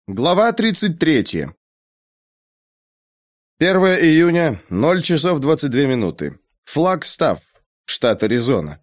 Глава 33. 1 июня, 0 часов 22 минуты. Флагстаф, штат Аризона.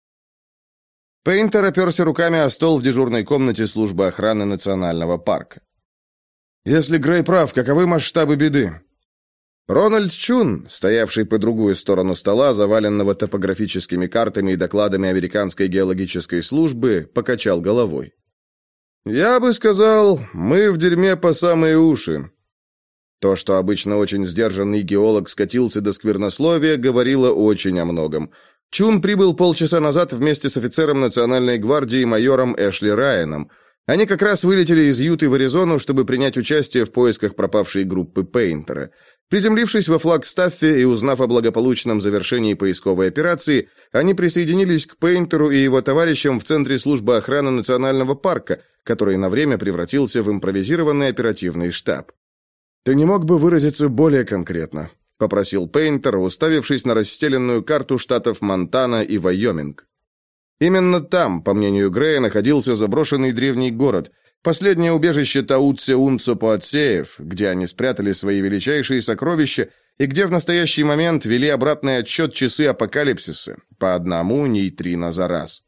Пейнтер оперся руками о стол в дежурной комнате службы охраны национального парка. «Если Грей прав, каковы масштабы беды?» Рональд Чун, стоявший по другую сторону стола, заваленного топографическими картами и докладами Американской геологической службы, покачал головой. «Я бы сказал, мы в дерьме по самые уши». То, что обычно очень сдержанный геолог скатился до сквернословия, говорило очень о многом. Чун прибыл полчаса назад вместе с офицером Национальной гвардии майором Эшли Райаном. Они как раз вылетели из Юты в Аризону, чтобы принять участие в поисках пропавшей группы Пейнтера. Приземлившись во Флагстаффе и узнав о благополучном завершении поисковой операции, они присоединились к Пейнтеру и его товарищам в центре службы охраны национального парка, который на время превратился в импровизированный оперативный штаб. «Ты не мог бы выразиться более конкретно?» — попросил Пейнтер, уставившись на расстеленную карту штатов Монтана и Вайоминг. Именно там, по мнению Грея, находился заброшенный древний город, последнее убежище Таутсе-Унцо-Пуатсеев, где они спрятали свои величайшие сокровища и где в настоящий момент вели обратный отсчет часы апокалипсиса, по одному нейтрино за раз.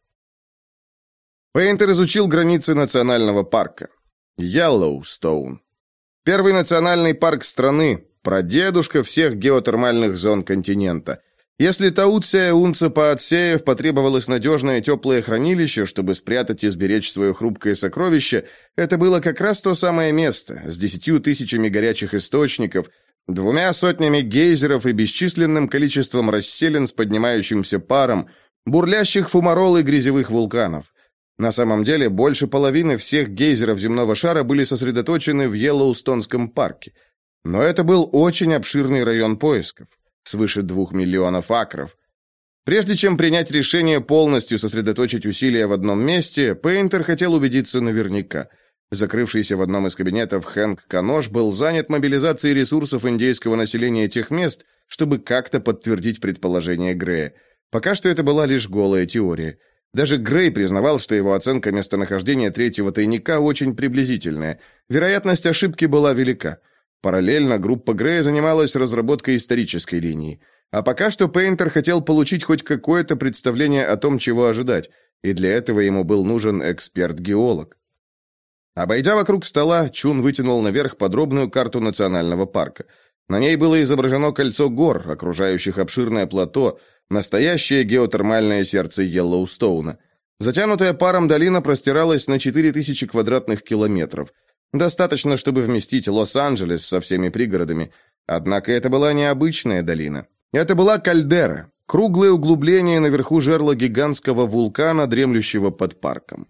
Пейнтер изучил границы национального парка. Йеллоустоун. Первый национальный парк страны, прадедушка всех геотермальных зон континента. Если Таутсе-Унцо-Пуатсеев потребовалось надежное теплое хранилище, чтобы спрятать и сберечь свое хрупкое сокровище, это было как раз то самое место, с 10 тысячами горячих источников, 200 гейзеров и бесчисленным количеством расселин с поднимающимся паром, бурлящих фумарол и грязевых вулканов. На самом деле, больше половины всех гейзеров земного шара были сосредоточены в Йеллоустонском парке. Но это был очень обширный район поисков. Свыше 2 миллионов акров. Прежде чем принять решение полностью сосредоточить усилия в одном месте, Пейнтер хотел убедиться наверняка. Закрывшийся в одном из кабинетов Хэнк Канош был занят мобилизацией ресурсов индейского населения тех мест, чтобы как-то подтвердить предположение Грея. Пока что это была лишь голая теория. Даже Грей признавал, что его оценка местонахождения третьего тайника очень приблизительная. Вероятность ошибки была велика. Параллельно группа Грея занималась разработкой исторической линии. А пока что Пейнтер хотел получить хоть какое-то представление о том, чего ожидать, и для этого ему был нужен эксперт-геолог. Обойдя вокруг стола, Чун вытянул наверх подробную карту национального парка. На ней было изображено кольцо гор, окружающих обширное плато, настоящее геотермальное сердце Йеллоустоуна. Затянутая паром долина простиралась на 4000 квадратных километров. Достаточно, чтобы вместить Лос-Анджелес со всеми пригородами. Однако это была не обычная долина. Это была кальдера, круглое углубление наверху жерла гигантского вулкана, дремлющего под парком.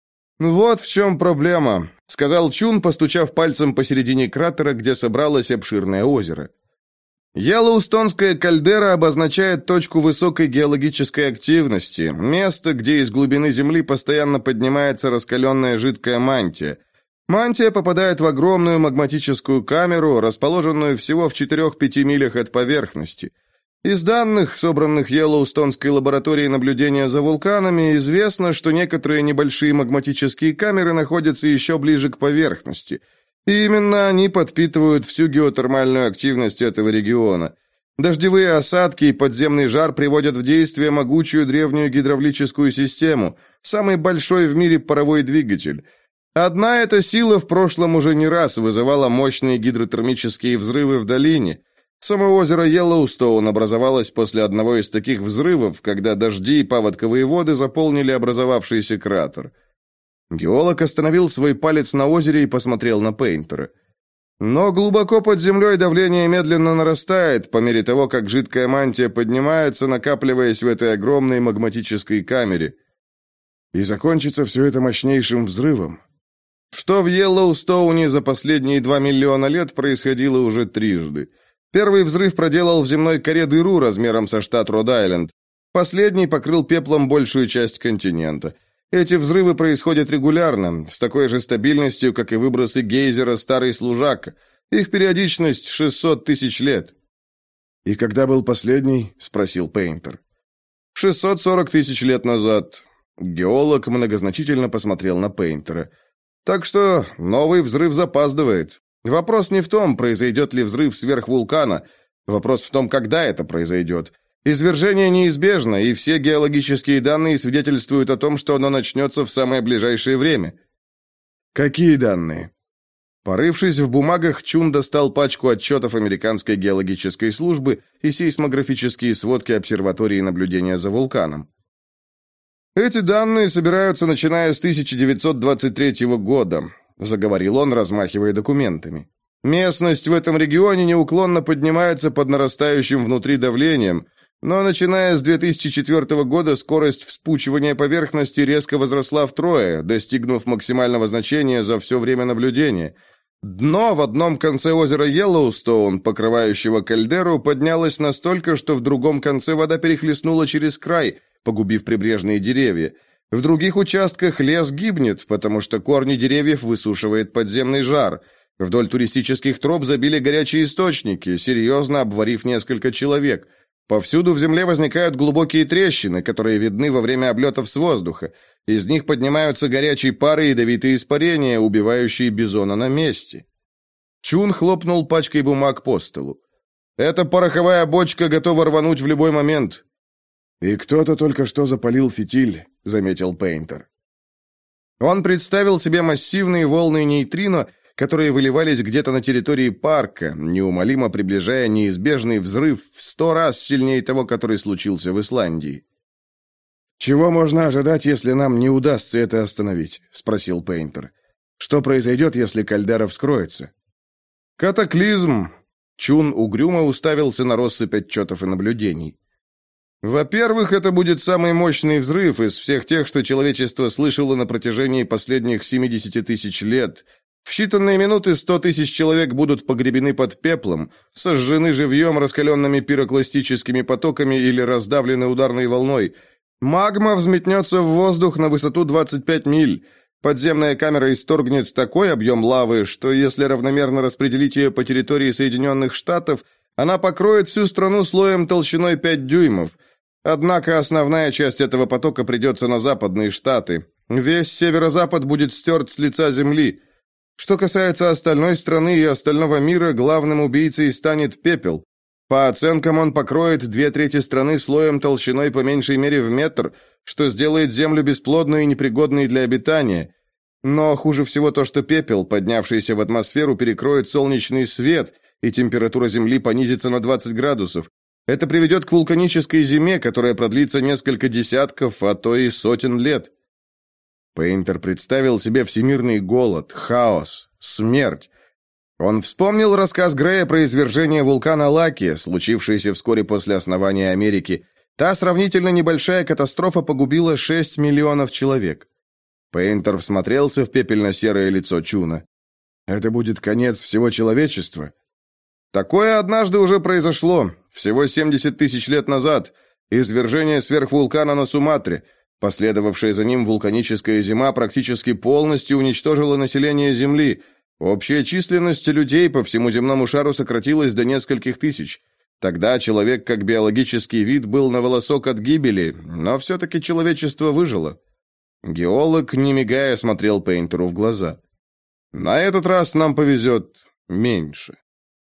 «Вот в чем проблема», — сказал Чун, постучав пальцем посередине кратера, где собралось обширное озеро. Йеллоустонская кальдера обозначает точку высокой геологической активности, место, где из глубины земли постоянно поднимается раскаленная жидкая мантия. Мантия попадает в огромную магматическую камеру, расположенную всего в 4-5 милях от поверхности. Из данных, собранных Йеллоустонской лабораторией наблюдения за вулканами, известно, что некоторые небольшие магматические камеры находятся еще ближе к поверхности. И именно они подпитывают всю геотермальную активность этого региона. Дождевые осадки и подземный жар приводят в действие могучую древнюю гидравлическую систему, самый большой в мире паровой двигатель. Одна эта сила в прошлом уже не раз вызывала мощные гидротермические взрывы в долине. Само озеро Йеллоустоун образовалось после одного из таких взрывов, когда дожди и паводковые воды заполнили образовавшийся кратер. Геолог остановил свой палец на озере и посмотрел на Пейнтера. Но глубоко под землей давление медленно нарастает, по мере того, как жидкая мантия поднимается, накапливаясь в этой огромной магматической камере. И закончится все это мощнейшим взрывом. Что в Йеллоустоуне за последние 2 миллиона лет происходило уже трижды. Первый взрыв проделал в земной коре дыру размером со штат Род-Айленд. Последний покрыл пеплом большую часть континента. Эти взрывы происходят регулярно, с такой же стабильностью, как и выбросы гейзера «Старый служака». Их периодичность 600 тысяч лет. «И когда был последний?» – спросил Пейнтер. 640 тысяч лет назад. Геолог многозначительно посмотрел на Пейнтера. Так что новый взрыв запаздывает. Вопрос не в том, произойдет ли взрыв сверхвулкана. Вопрос в том, когда это произойдет. Извержение неизбежно, и все геологические данные свидетельствуют о том, что оно начнется в самое ближайшее время. Какие данные? Порывшись в бумагах, Чун достал пачку отчетов Американской геологической службы и сейсмографические сводки обсерватории наблюдения за вулканом. «Эти данные собираются, начиная с 1923 года», — заговорил он, размахивая документами. «Местность в этом регионе неуклонно поднимается под нарастающим внутри давлением, но начиная с 2004 года скорость вспучивания поверхности резко возросла втрое, достигнув максимального значения за все время наблюдения. Дно в одном конце озера Йеллоустоун, покрывающего кальдеру, поднялось настолько, что в другом конце вода перехлестнула через край, погубив прибрежные деревья. В других участках лес гибнет, потому что корни деревьев высушивает подземный жар. Вдоль туристических троп забили горячие источники, серьезно обварив несколько человек. Повсюду в земле возникают глубокие трещины, которые видны во время облетов с воздуха. Из них поднимаются горячие пары и ядовитые испарения, убивающие бизона на месте. Чун хлопнул пачкой бумаг по столу. «Эта пороховая бочка готова рвануть в любой момент». «И кто-то только что запалил фитиль», — заметил Пейнтер. Он представил себе массивные волны нейтрино, которые выливались где-то на территории парка, неумолимо приближая неизбежный взрыв в 100 раз сильнее того, который случился в Исландии. «Чего можно ожидать, если нам не удастся это остановить?» — спросил Пейнтер. «Что произойдет, если кальдера вскроется?» «Катаклизм!» — Чун угрюмо уставился на россыпь отчетов и наблюдений. «Во-первых, это будет самый мощный взрыв из всех тех, что человечество слышало на протяжении последних 70 тысяч лет. В считанные минуты 100 тысяч человек будут погребены под пеплом, сожжены живьем раскаленными пирокластическими потоками или раздавлены ударной волной. Магма взметнется в воздух на высоту 25 миль. Подземная камера исторгнет такой объем лавы, что если равномерно распределить ее по территории Соединенных Штатов, она покроет всю страну слоем толщиной 5 дюймов. Однако основная часть этого потока придется на западные штаты. Весь северо-запад будет стерт с лица земли. Что касается остальной страны и остального мира, главным убийцей станет пепел. По оценкам, он покроет 2/3 страны слоем толщиной по меньшей мере в метр, что сделает землю бесплодной и непригодной для обитания. Но хуже всего то, что пепел, поднявшийся в атмосферу, перекроет солнечный свет, и температура Земли понизится на 20 градусов. Это приведет к вулканической зиме, которая продлится несколько десятков, а то и сотен лет. Пейнтер представил себе всемирный голод, хаос, смерть. Он вспомнил рассказ Грея про извержение вулкана Лаки, случившееся вскоре после основания Америки. Та сравнительно небольшая катастрофа погубила 6 миллионов человек. Пейнтер всмотрелся в пепельно-серое лицо Чуна. «Это будет конец всего человечества?» «Такое однажды уже произошло, всего 70 тысяч лет назад. Извержение сверхвулкана на Суматре. Последовавшая за ним вулканическая зима практически полностью уничтожила население Земли. Общая численность людей по всему земному шару сократилась до нескольких тысяч. Тогда человек как биологический вид был на волосок от гибели, но все-таки человечество выжило». Геолог, не мигая, смотрел Пейнтеру в глаза. «На этот раз нам повезет меньше».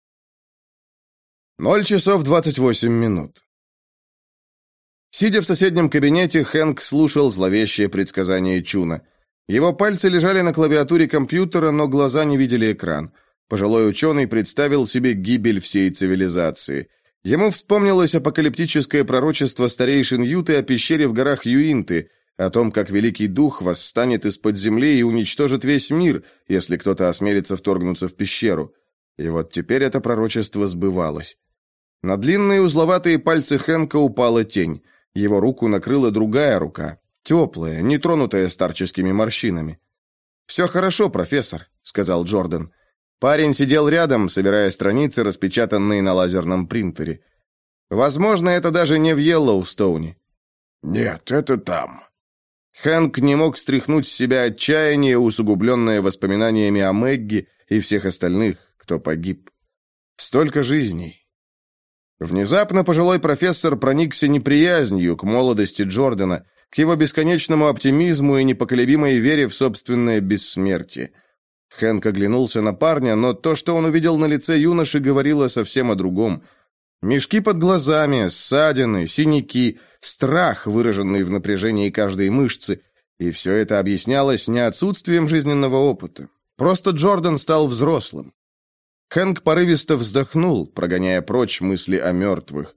0 часов 28 минут. Сидя в соседнем кабинете, Хэнк слушал зловещее предсказание Чуна. Его пальцы лежали на клавиатуре компьютера, но глаза не видели экран. Пожилой ученый представил себе гибель всей цивилизации. Ему вспомнилось апокалиптическое пророчество старейшин Юты о пещере в горах Юинты, о том, как Великий Дух восстанет из-под земли и уничтожит весь мир, если кто-то осмелится вторгнуться в пещеру. И вот теперь это пророчество сбывалось. На длинные узловатые пальцы Хэнка упала тень. Его руку накрыла другая рука, теплая, не тронутая старческими морщинами. «Все хорошо, профессор», — сказал Джордан. Парень сидел рядом, собирая страницы, распечатанные на лазерном принтере. «Возможно, это даже не в Йеллоустоуне». «Нет, это там». Хэнк не мог стряхнуть с себя отчаяние, усугубленное воспоминаниями о Мэгги и всех остальных, кто погиб. Столько жизней. Внезапно пожилой профессор проникся неприязнью к молодости Джордана, к его бесконечному оптимизму и непоколебимой вере в собственное бессмертие. Хэнк оглянулся на парня, но то, что он увидел на лице юноши, говорило совсем о другом. Мешки под глазами, ссадины, синяки, страх, выраженный в напряжении каждой мышцы, и все это объяснялось не отсутствием жизненного опыта. Просто Джордан стал взрослым. Хэнк порывисто вздохнул, прогоняя прочь мысли о мертвых.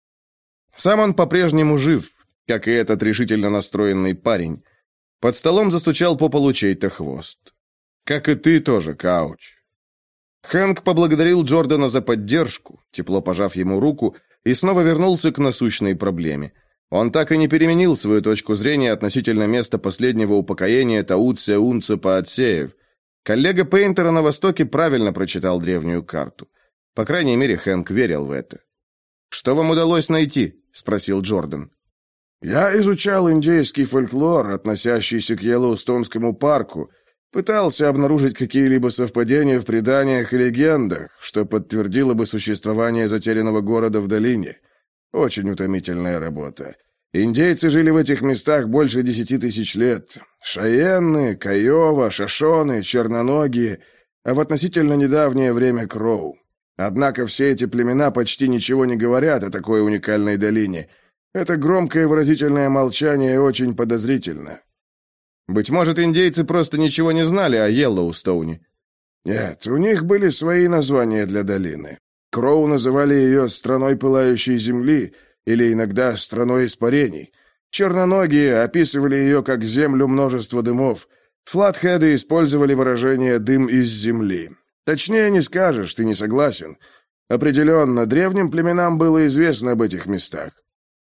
Сам он по-прежнему жив, как и этот решительно настроенный парень. Под столом застучал по полу чей-то хвост. «Как и ты тоже, Кауч». Хэнк поблагодарил Джордана за поддержку, тепло пожав ему руку, и снова вернулся к насущной проблеме. Он так и не переменил свою точку зрения относительно места последнего упокоения Тауция Унца Паотсеев. Коллега Пейнтера на Востоке правильно прочитал древнюю карту. По крайней мере, Хэнк верил в это. «Что вам удалось найти?» — спросил Джордан. «Я изучал индейский фольклор, относящийся к Йеллоустонскому парку, пытался обнаружить какие-либо совпадения в преданиях и легендах, что подтвердило бы существование затерянного города в долине. Очень утомительная работа. Индейцы жили в этих местах больше 10 тысяч лет. Шаенны, Кайова, Шашоны, Черноногие, а в относительно недавнее время Кроу. Однако все эти племена почти ничего не говорят о такой уникальной долине. Это громкое выразительное молчание очень подозрительно». «Быть может, индейцы просто ничего не знали о Йеллоустоуне?» «Нет, у них были свои названия для долины. Кроу называли ее «страной пылающей земли» или иногда «страной испарений». Черноногие описывали ее как «землю множества дымов». Флатхеды использовали выражение «дым из земли». Точнее не скажешь, ты не согласен. Определенно, древним племенам было известно об этих местах.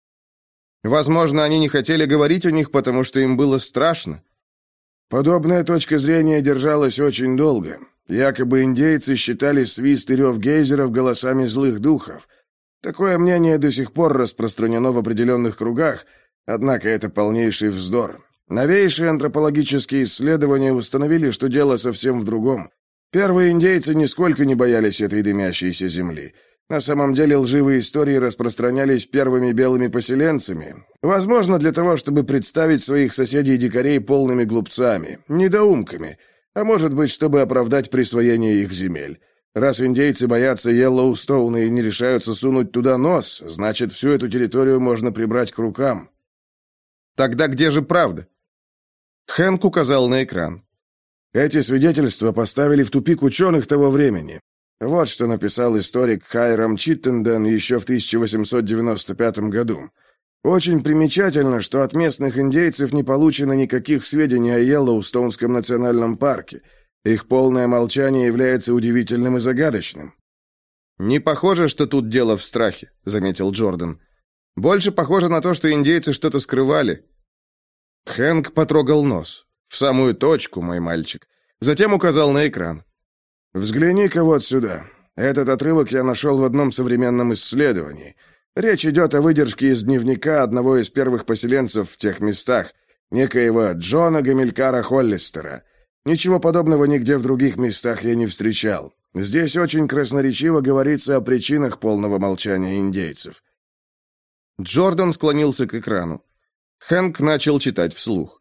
Возможно, они не хотели говорить о них, потому что им было страшно. Подобная точка зрения держалась очень долго. Якобы индейцы считали свист и рев гейзеров голосами злых духов. Такое мнение до сих пор распространено в определенных кругах, однако это полнейший вздор. Новейшие антропологические исследования установили, что дело совсем в другом. Первые индейцы нисколько не боялись этой дымящейся земли. На самом деле лживые истории распространялись первыми белыми поселенцами. Возможно, для того, чтобы представить своих соседей-дикарей полными глупцами, недоумками, а может быть, чтобы оправдать присвоение их земель. Раз индейцы боятся Йеллоустоуна и не решаются сунуть туда нос, значит, всю эту территорию можно прибрать к рукам. Тогда где же правда? Хэнк указал на экран. Эти свидетельства поставили в тупик ученых того времени. Вот что написал историк Хайрам Читтенден еще в 1895 году. Очень примечательно, что от местных индейцев не получено никаких сведений о Йеллоустонском национальном парке. Их полное молчание является удивительным и загадочным. «Не похоже, что тут дело в страхе», — заметил Джордан. «Больше похоже на то, что индейцы что-то скрывали». Хэнк потрогал нос. «В самую точку, мой мальчик». Затем указал на экран. «Взгляни-ка вот сюда. Этот отрывок я нашел в одном современном исследовании. Речь идет о выдержке из дневника одного из первых поселенцев в тех местах, некоего Джона Гамилькара Холлистера. Ничего подобного нигде в других местах я не встречал. Здесь очень красноречиво говорится о причинах полного молчания индейцев». Джордан склонился к экрану. Хэнк начал читать вслух.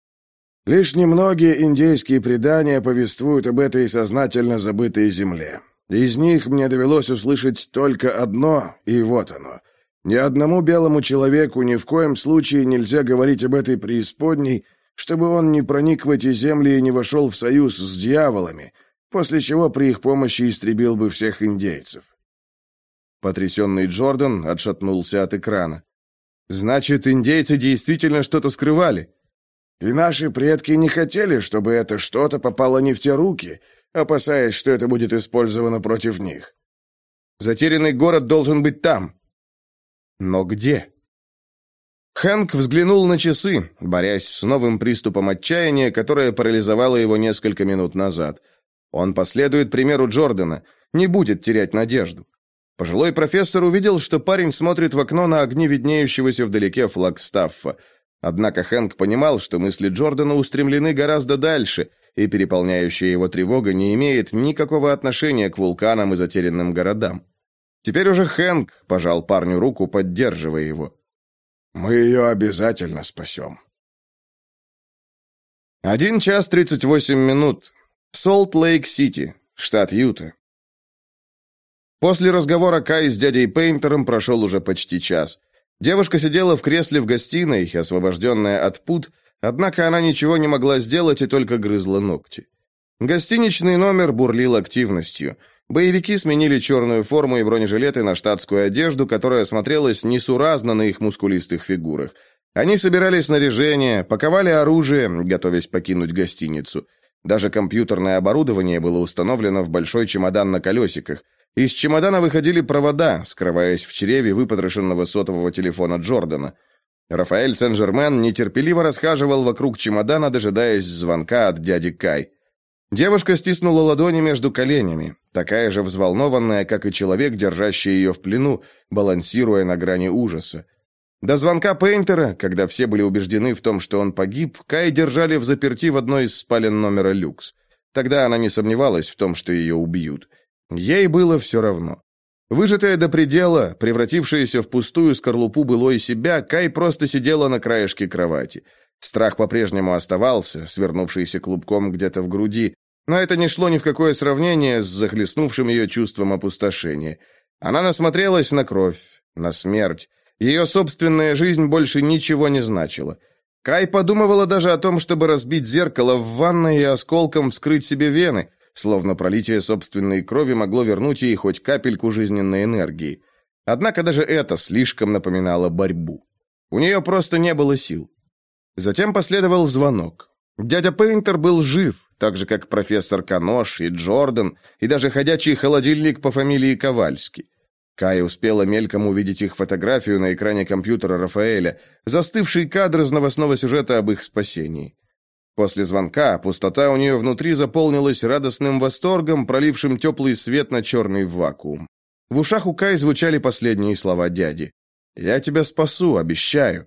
Лишь немногие индейские предания повествуют об этой сознательно забытой земле. Из них мне довелось услышать только одно, и вот оно. Ни одному белому человеку ни в коем случае нельзя говорить об этой преисподней, чтобы он не проник в эти земли и не вошел в союз с дьяволами, после чего при их помощи истребил бы всех индейцев. Потрясенный Джордан отшатнулся от экрана. «Значит, индейцы действительно что-то скрывали?» «И наши предки не хотели, чтобы это что-то попало не в те руки, опасаясь, что это будет использовано против них». «Затерянный город должен быть там». «Но где?» Хэнк взглянул на часы, борясь с новым приступом отчаяния, которое парализовало его несколько минут назад. Он последует примеру Джордана, не будет терять надежду. Пожилой профессор увидел, что парень смотрит в окно на огни виднеющегося вдалеке Флагстаффа. Однако Хэнк понимал, что мысли Джордана устремлены гораздо дальше, и переполняющая его тревога не имеет никакого отношения к вулканам и затерянным городам. Теперь уже Хэнк пожал парню руку, поддерживая его. Мы ее обязательно спасем. 1 час 38 минут. Солт-Лейк-Сити, штат Юта. После разговора Кай с дядей Пейнтером прошел уже почти час. Девушка сидела в кресле в гостиной, освобожденная от пут, однако она ничего не могла сделать и только грызла ногти. Гостиничный номер бурлил активностью. Боевики сменили черную форму и бронежилеты на штатскую одежду, которая смотрелась несуразно на их мускулистых фигурах. Они собирали снаряжение, паковали оружие, готовясь покинуть гостиницу. Даже компьютерное оборудование было установлено в большой чемодан на колесиках. Из чемодана выходили провода, скрываясь в чреве выпотрошенного сотового телефона Джордана. Рафаэль Сен-Жермен нетерпеливо расхаживал вокруг чемодана, дожидаясь звонка от дяди Кай. Девушка стиснула ладони между коленями, такая же взволнованная, как и человек, держащий ее в плену, балансируя на грани ужаса. До звонка Пейнтера, когда все были убеждены в том, что он погиб, Кай держали взаперти в одной из спален номера «Люкс». Тогда она не сомневалась в том, что ее убьют. Ей было все равно. Выжатая до предела, превратившаяся в пустую скорлупу былой себя, Кай просто сидела на краешке кровати. Страх по-прежнему оставался, свернувшийся клубком где-то в груди, но это не шло ни в какое сравнение с захлестнувшим ее чувством опустошения. Она насмотрелась на кровь, на смерть. Ее собственная жизнь больше ничего не значила. Кай подумывала даже о том, чтобы разбить зеркало в ванной и осколком вскрыть себе вены, словно пролитие собственной крови могло вернуть ей хоть капельку жизненной энергии. Однако даже это слишком напоминало борьбу. У нее просто не было сил. Затем последовал звонок. Дядя Пейнтер был жив, так же, как профессор Канош и Джордан, и даже ходячий холодильник по фамилии Ковальский. Кай успела мельком увидеть их фотографию на экране компьютера Рафаэля, застывший кадр из новостного сюжета об их спасении. После звонка пустота у нее внутри заполнилась радостным восторгом, пролившим теплый свет на черный вакуум. В ушах у Кай звучали последние слова дяди. «Я тебя спасу, обещаю».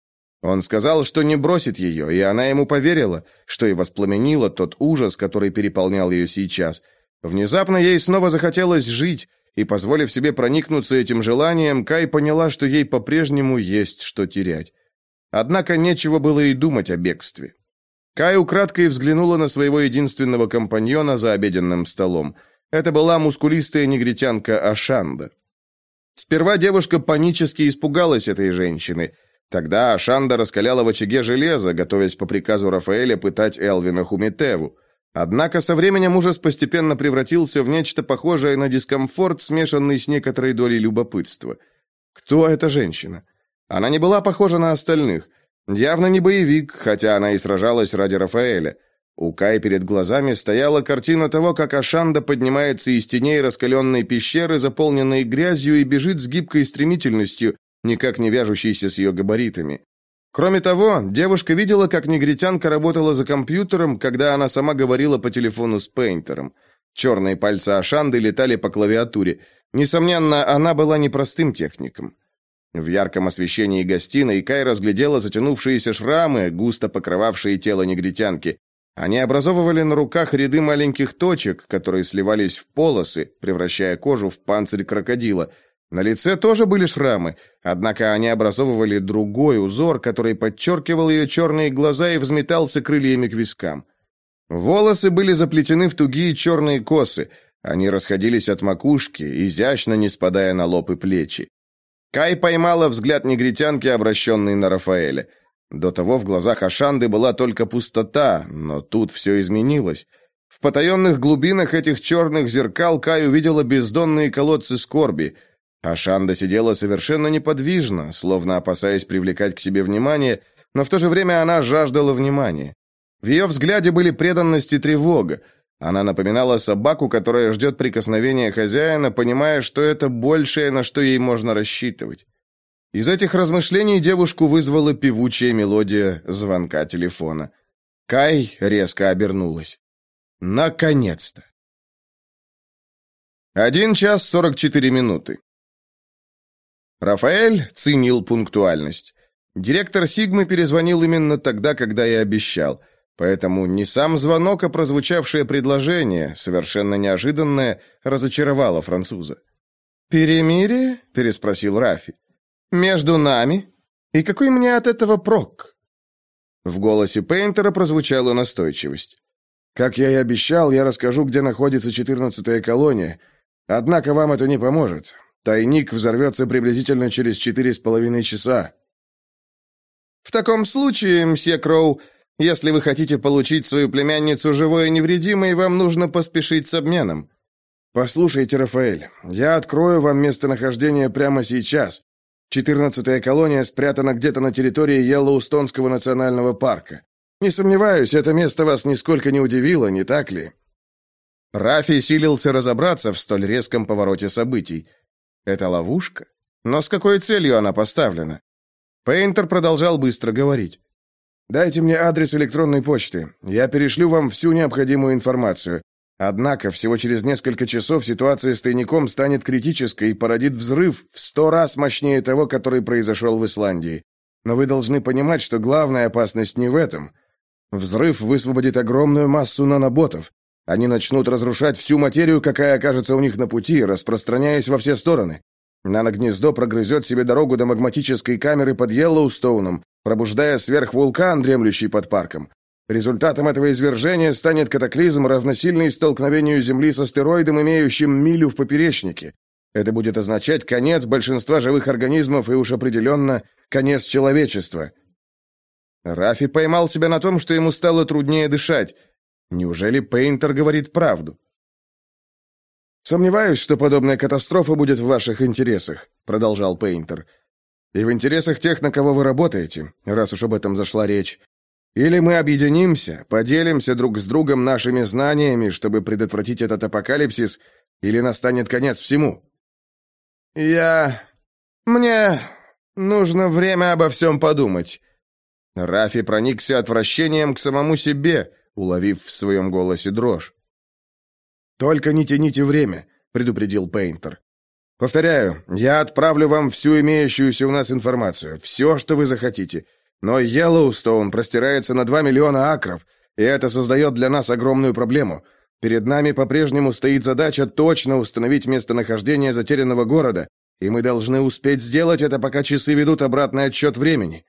Он сказал, что не бросит ее, и она ему поверила, что и воспламенило тот ужас, который переполнял ее сейчас. Внезапно ей снова захотелось жить, и, позволив себе проникнуться этим желанием, Кай поняла, что ей по-прежнему есть что терять. Однако нечего было и думать о бегстве. Кай украдкой взглянула на своего единственного компаньона за обеденным столом. Это была мускулистая негритянка Ашанда. Сперва девушка панически испугалась этой женщины. Тогда Ашанда раскаляла в очаге железо, готовясь по приказу Рафаэля пытать Элвина Хумитеву. Однако со временем ужас постепенно превратился в нечто похожее на дискомфорт, смешанный с некоторой долей любопытства. Кто эта женщина? Она не была похожа на остальных. Явно не боевик, хотя она и сражалась ради Рафаэля. У Кай перед глазами стояла картина того, как Ашанда поднимается из теней раскаленной пещеры, заполненной грязью, и бежит с гибкой стремительностью, никак не вяжущейся с ее габаритами. Кроме того, девушка видела, как негритянка работала за компьютером, когда она сама говорила по телефону с Пейнтером. Черные пальцы Ашанды летали по клавиатуре. Несомненно, она была непростым техником. В ярком освещении гостиной Кай разглядела затянувшиеся шрамы, густо покрывавшие тело негритянки. Они образовывали на руках ряды маленьких точек, которые сливались в полосы, превращая кожу в панцирь крокодила. На лице тоже были шрамы, однако они образовывали другой узор, который подчеркивал ее черные глаза и взметался крыльями к вискам. Волосы были заплетены в тугие черные косы, они расходились от макушки, изящно не спадая на лоб и плечи. Кай поймала взгляд негритянки, обращенный на Рафаэля. До того в глазах Ашанды была только пустота, но тут все изменилось. В потаенных глубинах этих черных зеркал Кай увидела бездонные колодцы скорби. Ашанда сидела совершенно неподвижно, словно опасаясь привлекать к себе внимание, но в то же время она жаждала внимания. В ее взгляде были преданность и тревога. Она напоминала собаку, которая ждет прикосновения хозяина, понимая, что это большее, на что ей можно рассчитывать. Из этих размышлений девушку вызвала певучая мелодия звонка телефона. Кай резко обернулась. Наконец-то! 1 час 44 минуты. Рафаэль ценил пунктуальность. Директор Сигмы перезвонил именно тогда, когда и обещал. Поэтому не сам звонок, а прозвучавшее предложение, совершенно неожиданное, разочаровало француза. «Перемирие?» – переспросил Рафи. «Между нами?» И какой мне от этого прок?» В голосе Пейнтера прозвучала настойчивость. «Как я и обещал, я расскажу, где находится 14-я колония. Однако вам это не поможет. Тайник взорвется приблизительно через 4,5 часа». «В таком случае, мсье Кроу, если вы хотите получить свою племянницу живой и невредимой, вам нужно поспешить с обменом». «Послушайте, Рафаэль, я открою вам местонахождение прямо сейчас. 14-я колония спрятана где-то на территории Йеллоустонского национального парка. Не сомневаюсь, это место вас нисколько не удивило, не так ли?» Рафи силился разобраться в столь резком повороте событий. Это ловушка? Но с какой целью она поставлена? Пейнтер продолжал быстро говорить. «Дайте мне адрес электронной почты. Я перешлю вам всю необходимую информацию. Однако всего через несколько часов ситуация с тайником станет критической и породит взрыв в 100 раз мощнее того, который произошел в Исландии. Но вы должны понимать, что главная опасность не в этом. Взрыв высвободит огромную массу наноботов. Они начнут разрушать всю материю, какая окажется у них на пути, распространяясь во все стороны. Наногнездо прогрызет себе дорогу до магматической камеры под Йеллоустоуном, пробуждая сверхвулкан, дремлющий под парком. Результатом этого извержения станет катаклизм, равносильный столкновению Земли с астероидом, имеющим милю в поперечнике. Это будет означать конец большинства живых организмов и уж определенно конец человечества». Рафи поймал себя на том, что ему стало труднее дышать. Неужели Пейнтер говорит правду? «Сомневаюсь, что подобная катастрофа будет в ваших интересах», — продолжал Пейнтер. «И в интересах тех, на кого вы работаете, раз уж об этом зашла речь. Или мы объединимся, поделимся друг с другом нашими знаниями, чтобы предотвратить этот апокалипсис, или настанет конец всему». Мне нужно время обо всем подумать». Рафи проникся отвращением к самому себе, уловив в своем голосе дрожь. «Только не тяните время», — предупредил Пейнтер. «Повторяю, я отправлю вам всю имеющуюся у нас информацию, все, что вы захотите. Но Йеллоустоун простирается на 2 миллиона акров, и это создает для нас огромную проблему. Перед нами по-прежнему стоит задача точно установить местонахождение затерянного города, и мы должны успеть сделать это, пока часы ведут обратный отсчет времени».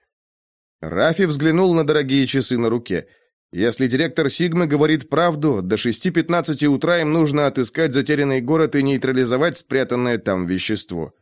Рафи взглянул на дорогие часы на руке. Если директор Сигмы говорит правду, до 6:15 утра им нужно отыскать затерянный город и нейтрализовать спрятанное там вещество.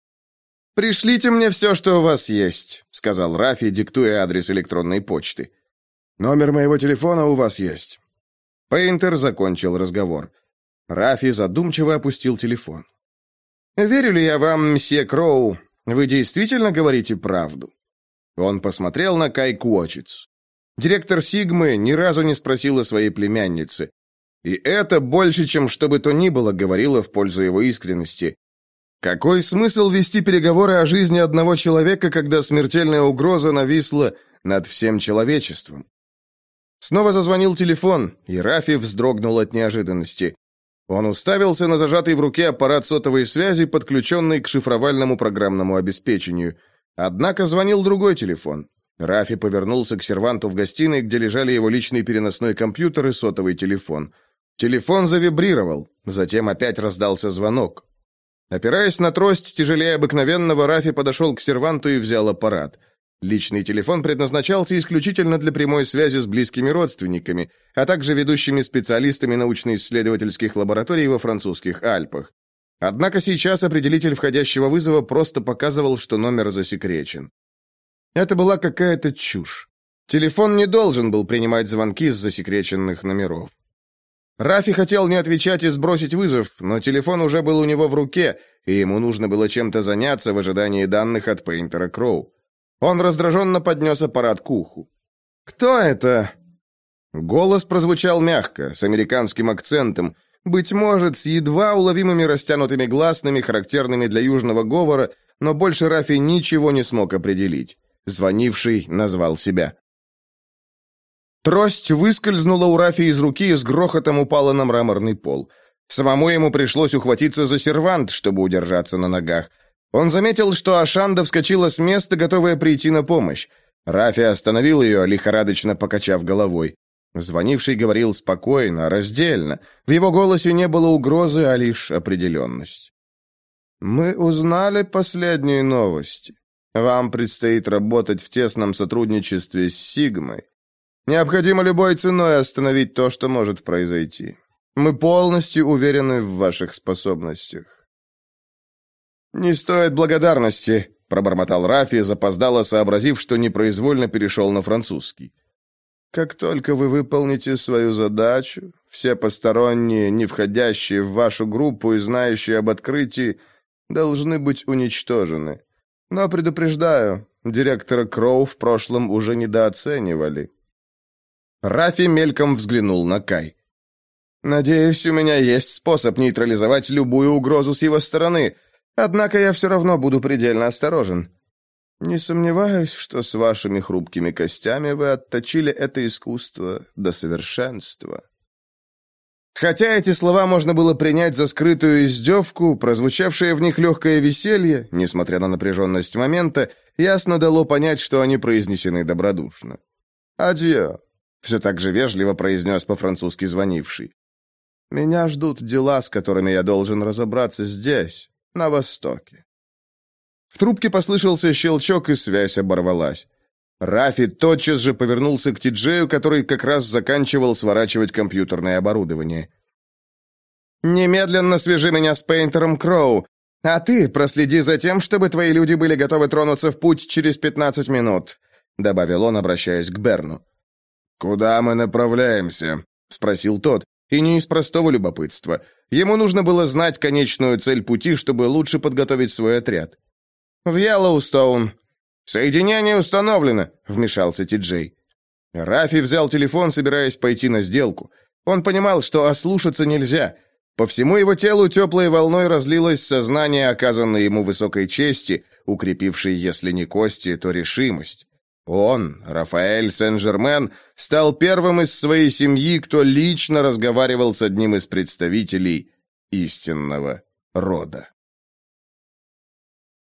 «Пришлите мне все, что у вас есть», — сказал Рафи, диктуя адрес электронной почты. «Номер моего телефона у вас есть». Пейнтер закончил разговор. Рафи задумчиво опустил телефон. «Верю ли я вам, мсье Кроу? Вы действительно говорите правду?» Он посмотрел на Кай Куочиц. Директор Сигмы ни разу не спросил о своей племяннице. И это больше, чем что бы то ни было, говорило в пользу его искренности. Какой смысл вести переговоры о жизни одного человека, когда смертельная угроза нависла над всем человечеством? Снова зазвонил телефон, и Рафи вздрогнул от неожиданности. Он уставился на зажатый в руке аппарат сотовой связи, подключенный к шифровальному программному обеспечению. Однако звонил другой телефон. Рафи повернулся к серванту в гостиной, где лежали его личный переносной компьютер и сотовый телефон. Телефон завибрировал, затем опять раздался звонок. Опираясь на трость тяжелее обыкновенного, Рафи подошел к серванту и взял аппарат. Личный телефон предназначался исключительно для прямой связи с близкими родственниками, а также ведущими специалистами научно-исследовательских лабораторий во французских Альпах. Однако сейчас определитель входящего вызова просто показывал, что номер засекречен. Это была какая-то чушь. Телефон не должен был принимать звонки с засекреченных номеров. Рафи хотел не отвечать и сбросить вызов, но телефон уже был у него в руке, и ему нужно было чем-то заняться в ожидании данных от Пейнтера Кроу. Он раздраженно поднес аппарат к уху. «Кто это?» Голос прозвучал мягко, с американским акцентом, быть может, с едва уловимыми растянутыми гласными, характерными для южного говора, но больше Рафи ничего не смог определить. Звонивший назвал себя. Трость выскользнула у Рафи из руки и с грохотом упала на мраморный пол. Самому ему пришлось ухватиться за сервант, чтобы удержаться на ногах. Он заметил, что Ашанда вскочила с места, готовая прийти на помощь. Рафи остановил ее, лихорадочно покачав головой. Звонивший говорил спокойно, раздельно. В его голосе не было угрозы, а лишь определенность. «Мы узнали последние новости. Вам предстоит работать в тесном сотрудничестве с Сигмой. Необходимо любой ценой остановить то, что может произойти. Мы полностью уверены в ваших способностях». «Не стоит благодарности», — пробормотал Рафи, запоздало сообразив, что непроизвольно перешел на французский. «Как только вы выполните свою задачу, все посторонние, не входящие в вашу группу и знающие об открытии, должны быть уничтожены. Но предупреждаю, директора Кроу в прошлом уже недооценивали». Рафи мельком взглянул на Кай. «Надеюсь, у меня есть способ нейтрализовать любую угрозу с его стороны, однако я все равно буду предельно осторожен. Не сомневаюсь, что с вашими хрупкими костями вы отточили это искусство до совершенства». Хотя эти слова можно было принять за скрытую издевку, прозвучавшее в них легкое веселье, несмотря на напряженность момента, ясно дало понять, что они произнесены добродушно. «Адьё», — все так же вежливо произнес по-французски звонивший. «Меня ждут дела, с которыми я должен разобраться здесь, на Востоке». В трубке послышался щелчок, и связь оборвалась. Рафи тотчас же повернулся к Ти-Джею, который как раз заканчивал сворачивать компьютерное оборудование. «Немедленно свяжи меня с Пейнтером Кроу, а ты проследи за тем, чтобы твои люди были готовы тронуться в путь через 15 минут», добавил он, обращаясь к Берну. «Куда мы направляемся?» — спросил тот, и не из простого любопытства. Ему нужно было знать конечную цель пути, чтобы лучше подготовить свой отряд. «В Йеллоустоун». «Соединение установлено», — вмешался Ти-Джей. Рафи взял телефон, собираясь пойти на сделку. Он понимал, что ослушаться нельзя. По всему его телу теплой волной разлилось сознание оказанной ему высокой чести, укрепившей, если не кости, то решимость. Он, Рафаэль Сен-Жермен, стал первым из своей семьи, кто лично разговаривал с одним из представителей истинного рода.